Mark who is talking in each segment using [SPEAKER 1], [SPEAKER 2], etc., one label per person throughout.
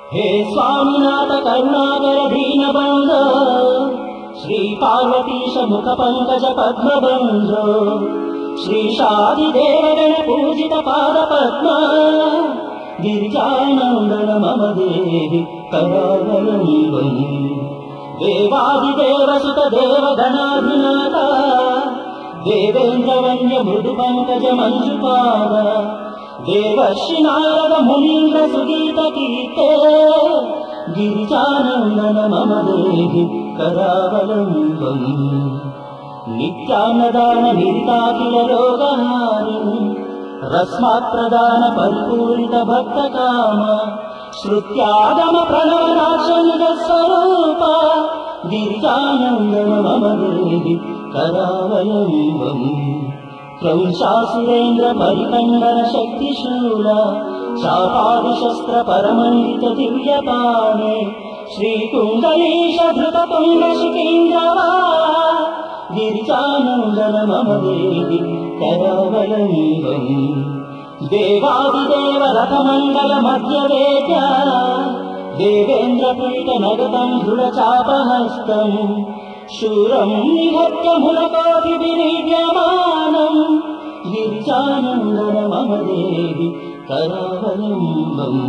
[SPEAKER 1] हे स्वामिनाथ करुणाकर दीनबन्धो श्री पार्वतीश मुख पंकज पद्मबन्धो श्रीशादिदेवगण पूजित पाद पद्म गिरिजानन्दन मम देहि करावलम्बम् देवादिदेव सुत देवगणाधिनाथ देवेन्द्र वन्द्य मृदु पंकज मंजुपाद देवर्षि नारद मुनीन्द्र सुगीत कीर्ते गिरिजानन्दन मम देहि करावलम्बम् नित्यान्नदान निरिताखिल रोगहारिणि रस्मात्प्रदान परिपूरित भक्तकाम श्रुत्यागम प्रणवनाशनिज स्वरूप गिरिजानन्दन मम देहि करावलम्बम् क्रौंशासुरेन्द्र परिकण्डन शक्तिशूल चापादिशस्त्र परमण्डित दिव्यपाणे श्रीकुण्डलीश धृततुण्ड शिखीन्द्रवा गिरिजानन्दन मम देहि करावलम्बम् देवादिदेव रथमण्डल मध्यवेद्य देवेन्द्रपीठ नगतं दृढचापहस्तम् शूरं निहत्य मुलकोटिविनिर्यमानम् गिरिजानन्दन मम देहि करावलम्बम्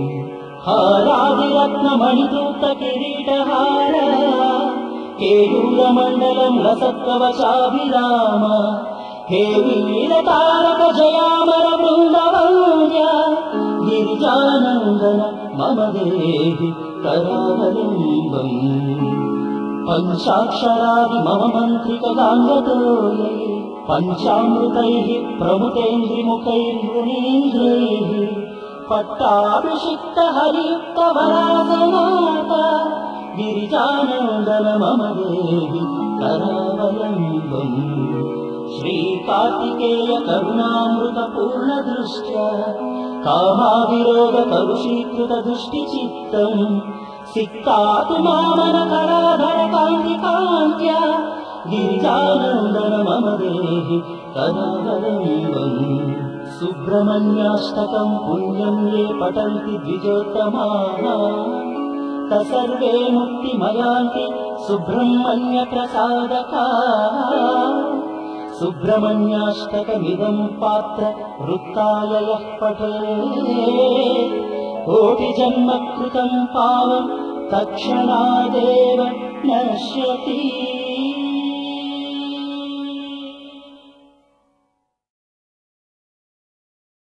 [SPEAKER 1] हारादिरत्नमणितूक्त किरीटहार केयूरमण्डलं लसत्कवचाभिराम हे वीरतारक जयामर वृन्दवन्द्य गिरिजानन्दन मम देहि करावलम्बम् पंचाक्षरादि मम मन्त्रिक गाङ्गतोयै पञ्चामृतैः प्रमुतेन्द्रिमुखैर्वृणीन्द्रैः पट्टाभिषिक्त हरियुक्त वरासनाथ गिरिजानन्दन मम देहि करावलम्बम् श्रीकार्तिकेय करुणामृत पूर्ण दृष्ट्या कामाविरोध कलुषीकृत दुष्टिचित्तम् सिक्तातु मामन कराधर कान्ति कान्त्या गिरिजानन्दन मम देहि करावलम्बम् सुब्रह्मण्याष्टकं पुण्यं ये पठन्ति द्विजोत्तमाः तसर्वे मुक्तिमयान्ति सुब्रह्मण्य प्रसादकाः सुब्रह्मण्याष्टकमिदं पात्र वृत्ताय यः पठेत् कोटिजन्म कृतं पावनं तत्क्षणादेव नश्यति।